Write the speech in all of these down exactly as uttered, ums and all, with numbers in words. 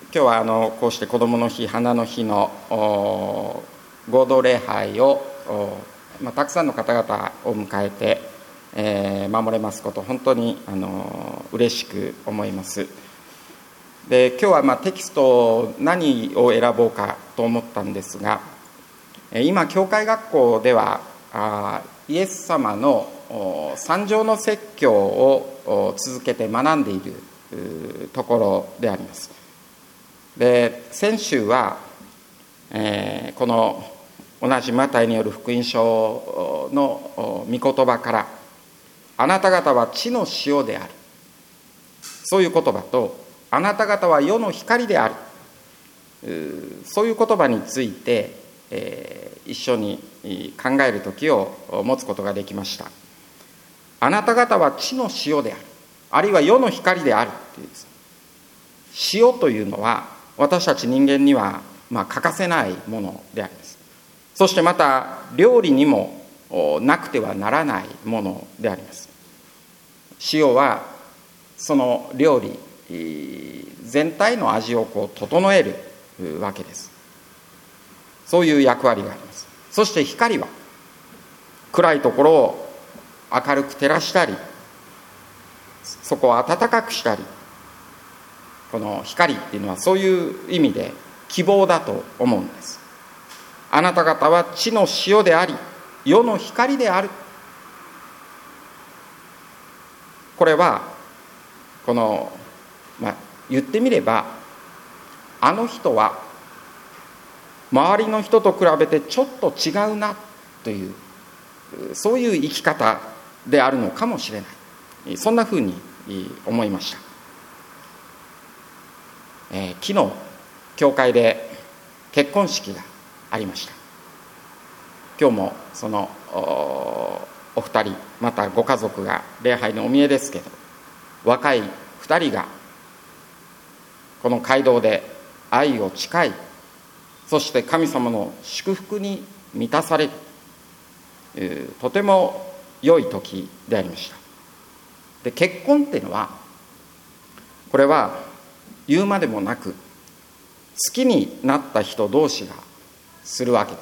今日はあのこうして子どもの日、花の日の合同礼拝を、まあ、たくさんの方々を迎えて、えー、守れますこと本当にあの嬉しく思います。で今日はまあテキスト何を選ぼうかと思ったんですが、今教会学校ではあイエス様の三条の説教を続けて学んでいるところであります。で先週は、えー、この同じマタイによる福音書の御言葉から、あなた方は地の塩である、そういう言葉と、あなた方は世の光である、そういう言葉について、えー、一緒に考える時を持つことができました。あなた方は地の塩である、あるいは世の光であるというですね、塩というのは私たち人間にはまあ欠かせないものであります。そしてまた料理にもなくてはならないものであります。塩はその料理全体の味をこう整えるわけです。そういう役割があります。そして光は暗いところを明るく照らしたり、そこを暖かくしたり、この光っていうのはそういう意味で希望だと思うんです。あなた方は地の塩であり世の光である。これはこの、まあ、言ってみれば、あの人は周りの人と比べてちょっと違うなという、そういう生き方であるのかもしれない、そんなふうに思いました。えー、昨日教会で結婚式がありました。今日もその お, お二人またご家族が礼拝のお見えですけど、若い二人がこの街道で愛を誓い、そして神様の祝福に満たされる、えー、とても良い時でありました。で結婚っていうのは、これは言うまでもなく好きになった人同士がするわけです。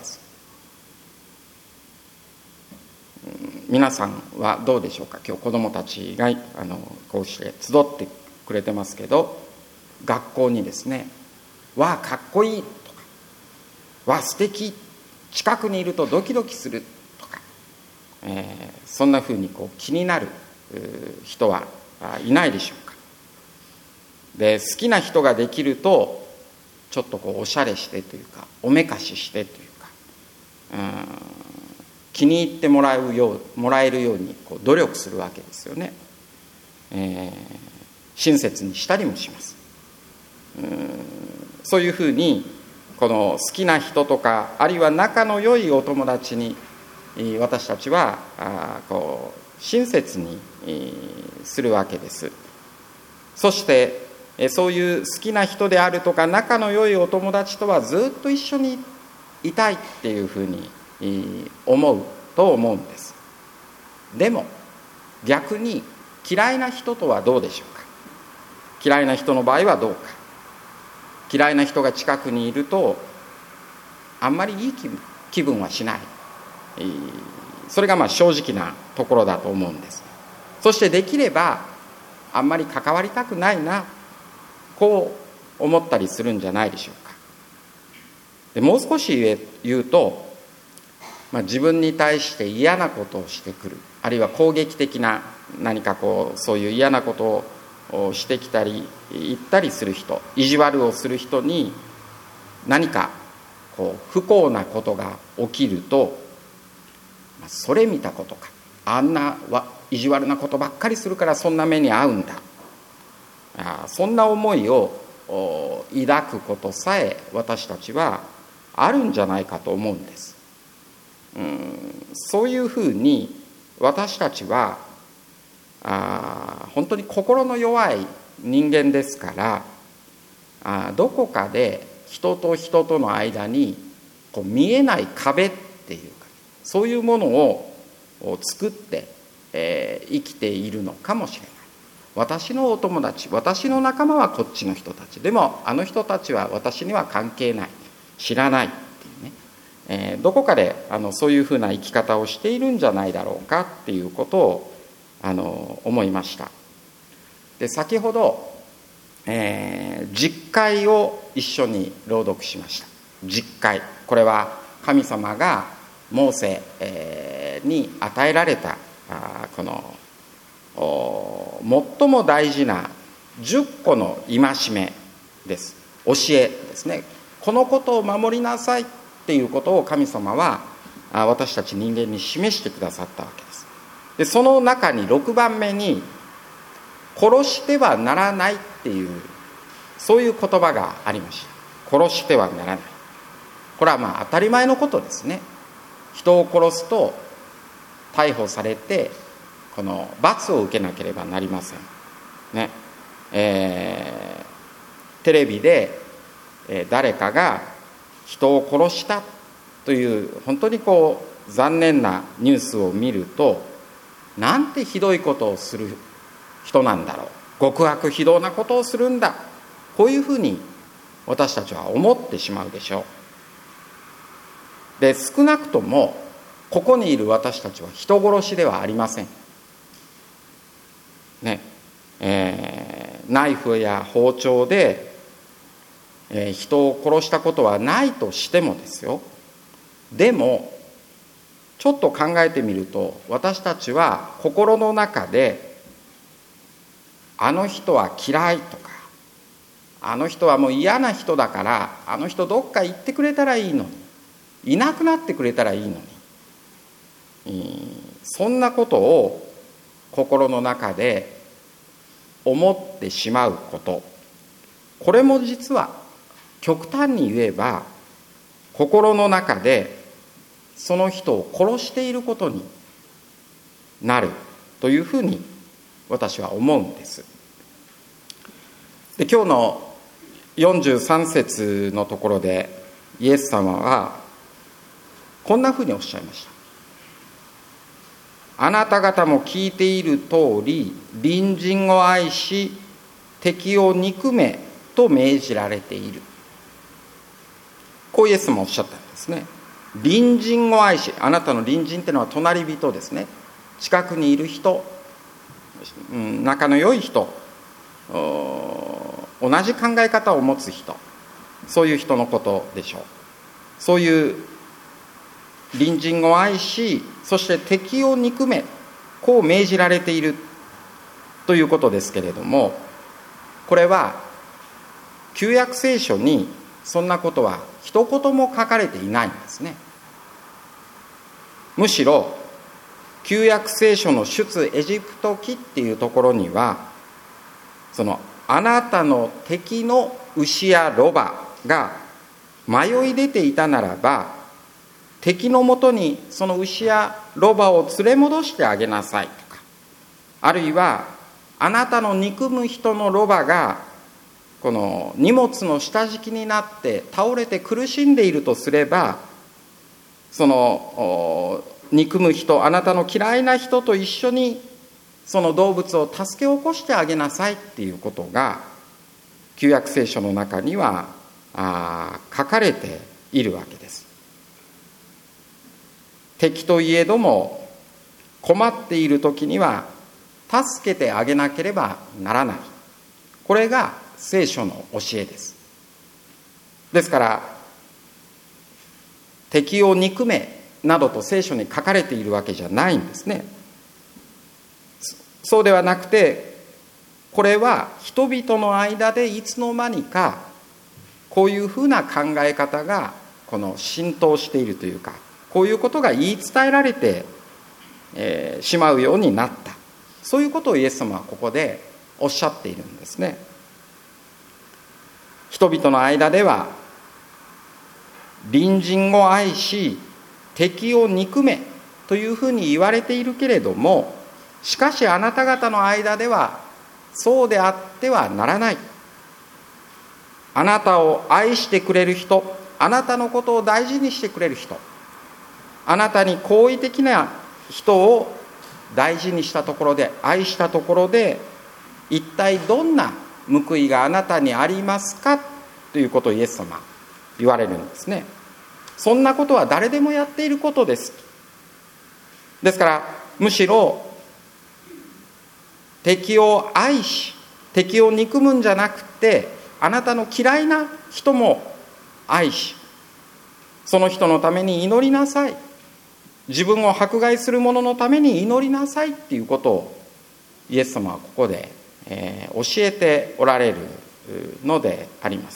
皆さんはどうでしょうか。今日子どもたちがあのこうして集ってくれてますけど、学校にですね、わあかっこいいとか、わあ素敵、近くにいるとドキドキするとか、えー、そんなふうにこう気になる人はいないでしょうか。で好きな人ができるとちょっとこうおしゃれしてというか、おめかししてというか、うん、気に入ってもらうようもらえるようにこう努力するわけですよね。えー、親切にしたりもします。うん、そういうふうにこの好きな人とか、あるいは仲の良いお友達に私たちはあこう親切にするわけです。そしてそういう好きな人であるとか仲の良いお友達とはずっと一緒にいたいっていうふうに思うと思うんです。でも逆に嫌いな人とはどうでしょうか。嫌いな人の場合はどうか。嫌いな人が近くにいるとあんまりいい気分、気分はしない、それがまあ正直なところだと思うんです。そしてできればあんまり関わりたくないな、こう思ったりするんじゃないでしょうか。でもう少し言うと、まあ、自分に対して嫌なことをしてくる、あるいは攻撃的な何かこうそういう嫌なことをしてきたり言ったりする人、意地悪をする人に何かこう不幸なことが起きると、まあ、それ見たことか、あんな意地悪なことばっかりするからそんな目に遭うんだ、あそんな思いを抱くことさえ私たちはあるんじゃないかと思うんです。うん、そういうふうに私たちはあ本当に心の弱い人間ですから、あどこかで人と人との間にこう見えない壁っていうか、そういうものを作って、えー、生きているのかもしれない。 私のお友達、私の仲間はこっちの人たち、でもあの人たちは私には関係ない、知らないっていうね、えー、どこかであのそういうふうな生き方をしているんじゃないだろうかっていうことをあの思いました。で、先ほど、えー、実会を一緒に朗読しました。実会、これは神様がモーセ、えー、に与えられたあこの最も大事なじゅっこの戒めです。教えですね。このことを守りなさいっていうことを神様は私たち人間に示してくださったわけです。で、その中にろくばんめに殺してはならないっていう、そういう言葉がありました。殺してはならない。これはまあ当たり前のことですね。人を殺すと逮捕されてこの罰を受けなければなりませんね。えー、テレビで、えー、誰かが人を殺したという本当にこう残念なニュースを見ると、なんてひどいことをする人なんだろう、極悪非道なことをするんだ、こういうふうに私たちは思ってしまうでしょう。で、少なくともここにいる私たちは人殺しではありませんね。えー、ナイフや包丁で、えー、人を殺したことはないとしてもですよ。でもちょっと考えてみると、私たちは心の中であの人は嫌いとか、あの人はもう嫌な人だからあの人どっか行ってくれたらいいのに、いなくなってくれたらいいのに、そんなことを心の中で思ってしまうこと、これも実は極端に言えば心の中でその人を殺していることになるというふうに私は思うんです。で、今日のよんじゅうさん節のところでイエス様はこんなふうにおっしゃいました。あなた方も聞いている通り、隣人を愛し敵を憎めと命じられている。こうイエスもおっしゃったんですね。隣人を愛し、あなたの隣人っていうのは隣人ですね。近くにいる人、仲の良い人、同じ考え方を持つ人、そういう人のことでしょう。そういう隣人を愛し、そして敵を憎め、こう命じられているということですけれども、これは旧約聖書にそんなことは一言も書かれていないんですね。むしろ旧約聖書の出エジプト記っていうところには、そのあなたの敵の牛やロバが迷い出ていたならば、敵のもとにその牛やロバを連れ戻してあげなさいとか、あるいはあなたの憎む人のロバがこの荷物の下敷きになって倒れて苦しんでいるとすれば、その憎む人、あなたの嫌いな人と一緒にその動物を助け起こしてあげなさいっていうことが旧約聖書の中にはあ書かれているわけです。敵といえども困っている時には助けてあげなければならない。これが聖書の教えです。ですから敵を憎めなどと聖書に書かれているわけじゃないんですね。そうではなくて、これは人々の間でいつの間にかこういうふうな考え方がこの浸透しているというか、こういうことが言い伝えられて、えー、しまうようになった、そういうことをイエス様はここでおっしゃっているんですね。人々の間では隣人を愛し敵を憎めというふうに言われているけれども、しかしあなた方の間ではそうであってはならない。あなたを愛してくれる人、あなたのことを大事にしてくれる人、あなたに好意的な人を大事にしたところで、愛したところで、 一体どんな報いがあなたにありますかということをイエス様言われるんですね。そんなことは誰でもやっていることです。ですからむしろ敵を愛し敵を憎むんじゃなくて、あなたの嫌いな人も愛し、その人のために祈りなさい、自分を迫害する者のために祈りなさいっていうことをイエス様はここで、えー、教えておられるのであります。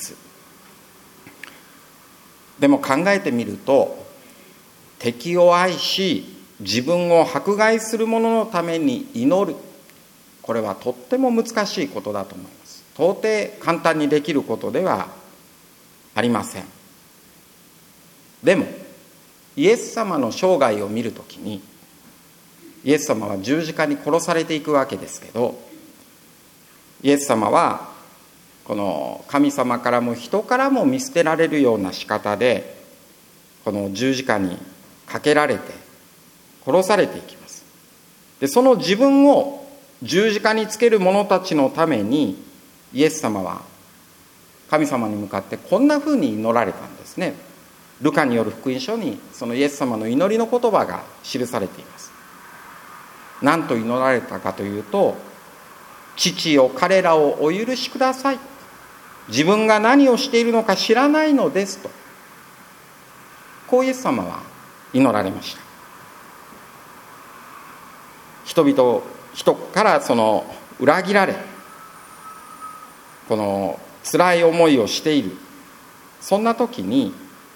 でも考えてみると、敵を愛し自分を迫害する者のために祈る、これはとっても難しいことだと思います。到底簡単にできることではありません。でもイエス様の生涯を見るときに、イエス様は十字架に殺されていくわけですけど、イエス様はこの神様からも人からも見捨てられるような仕方でこの十字架にかけられて殺されていきます。でその自分を十字架につける者たちのためにイエス様は神様に向かってこんなふうに祈られたんですね。ルカによる福音書にそのイエス様の祈りの言葉が記されています。何と祈られたかというと、父よ彼らをお許しください、自分が何をしているのか知らないのですと、こうイエス様は祈られました。人々人からその裏切られ、この辛い思いをしている、そんな時に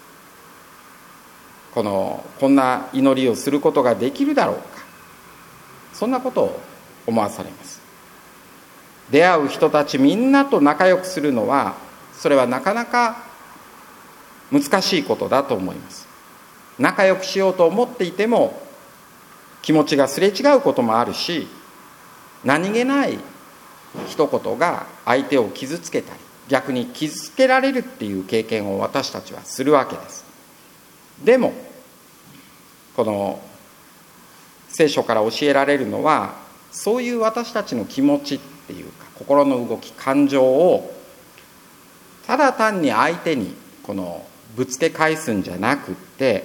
このこんな祈りをすることができるだろうか、そんなことを思わされます。出会う人たちみんなと仲良くするのは、それはなかなか難しいことだと思います。仲良くしようと思っていても気持ちがすれ違うこともあるし、何気ない一言が相手を傷つけたり、逆に傷つけられるっていう経験を私たちはするわけです。でもこの聖書から教えられるのは、そういう私たちの気持ちっていうか心の動き、感情をただ単に相手にこのぶつけ返すんじゃなくって、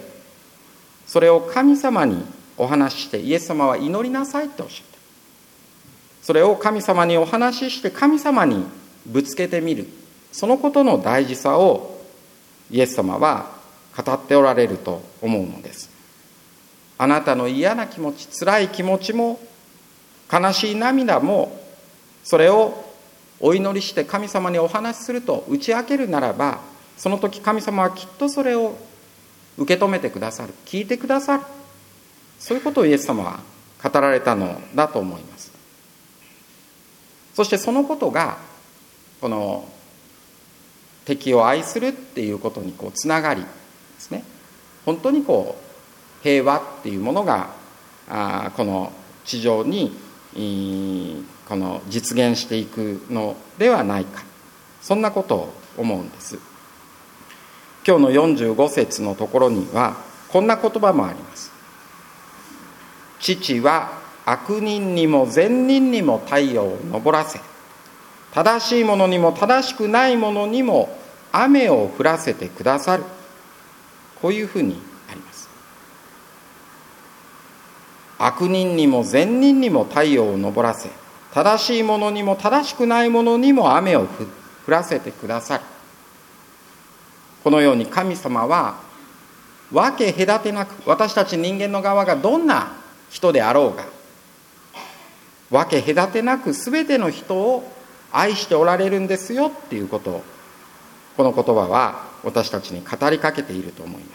それを神様にお話しして、イエス様は祈りなさいっておっしゃった。それを神様にお話しして神様にぶつけてみる、そのことの大事さをイエス様は語っておられると思うのです。あなたの嫌な気持ち、辛い気持ちも悲しい涙も、それをお祈りして神様にお話しすると打ち明けるならば、その時神様はきっとそれを受け止めてくださる、聞いてくださる、そういうことをイエス様は語られたのだと思います。そしてそのことがこの敵を愛するっていうことにこうつながりですね、本当にこう平和っていうものがあこの地上にこの実現していくのではないか、そんなことを思うんです。今日のよんじゅうご節のところにはこんな言葉もあります。父は悪人にも善人にも太陽を昇らせ、正しい者にも正しくない者にも雨を降らせてくださる、こういうふうにあります。悪人にも善人にも太陽を昇らせ、正しい者にも正しくない者にも雨を降らせてくださる。このように神様は分け隔てなく、私たち人間の側がどんな人であろうが分け隔てなく全ての人を愛しておられるんですよっていうことを、この言葉は私たちに語りかけていると思います。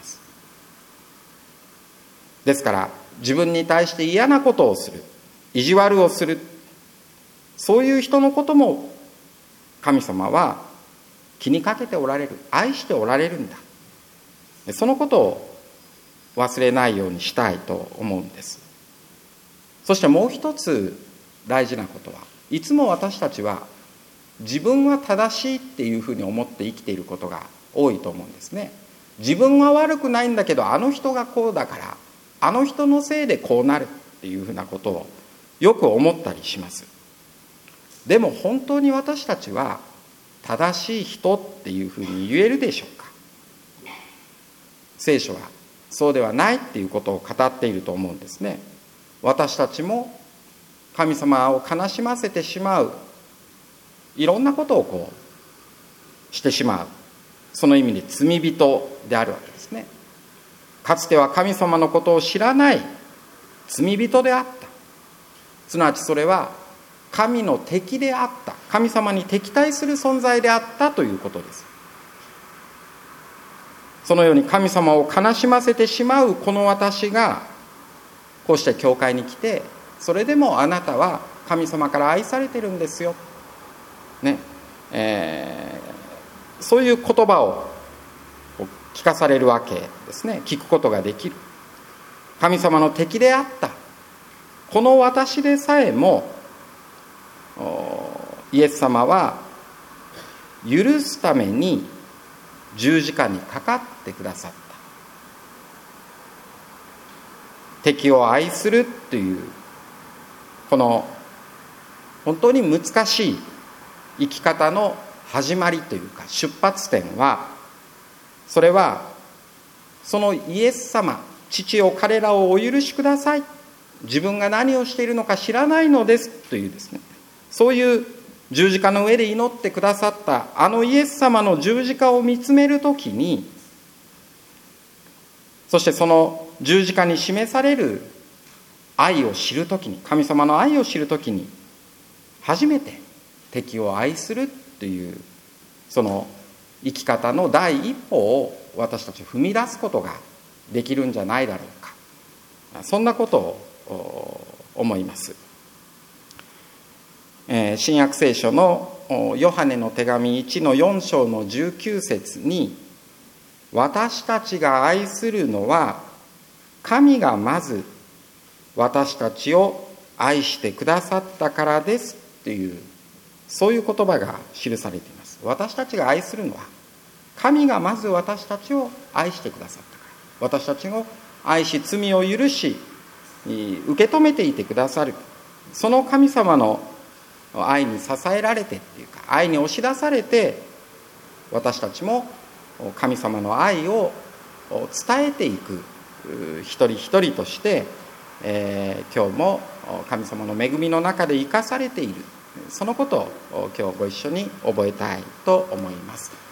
ですから自分に対して嫌なことをする、意地悪をする、そういう人のことも神様は気にかけておられる、愛しておられるんだ。そのことを忘れないようにしたいと思うんです。そしてもう一つ大事なことは、いつも私たちは自分は正しいっていうふうに思って生きていることが多いと思うんですね。自分は悪くないんだけど、あの人がこうだからあの人のせいでこうなるっていうふうなことをよく思ったりします。 でも本当に私たちは正しい人っていうふうに言えるでしょうか。聖書はそうではないっていうことを語っていると思うんですね。私たちも神様を悲しませてしまう、いろんなことをこうしてしまう、その意味で罪人であるわけですね。かつては神様のことを知らない罪人であった。すなわちそれは神の敵であった、神様に敵対する存在であったということです。そのように神様を悲しませてしまうこの私がこうして教会に来て、それでもあなたは神様から愛されてるんですよ、ねえー、そういう言葉を聞かされるわけですね。聞くことができる。神様の敵であったこの私でさえもイエス様は許すために十字架にかかってくださった。敵を愛するというこの本当に難しい生き方の始まりというか出発点は、それはそのイエス様、父よ彼らをお許しください、自分が何をしているのか知らないのですというですね、そういう十字架の上で祈ってくださったあのイエス様の十字架を見つめるときに、そしてその十字架に示される愛を知るときに、神様の愛を知るときに初めて敵を愛するというその生き方の第一歩を私たち踏み出すことができるんじゃないだろうか、そんなことを思います。新約聖書のヨハネの手紙いちのよん章のじゅうきゅう節に、私たちが愛するのは神がまず私たちを愛してくださったからですという、そういう言葉が記されています。私たちが愛するのは神がまず私たちを愛してくださったから、私たちを愛し罪を許し受け止めていてくださる、その神様の愛に支えられてっていうか、愛に押し出されて私たちも神様の愛を伝えていく一人一人として、えー、今日も神様の恵みの中で生かされている、そのことを今日ご一緒に覚えたいと思います。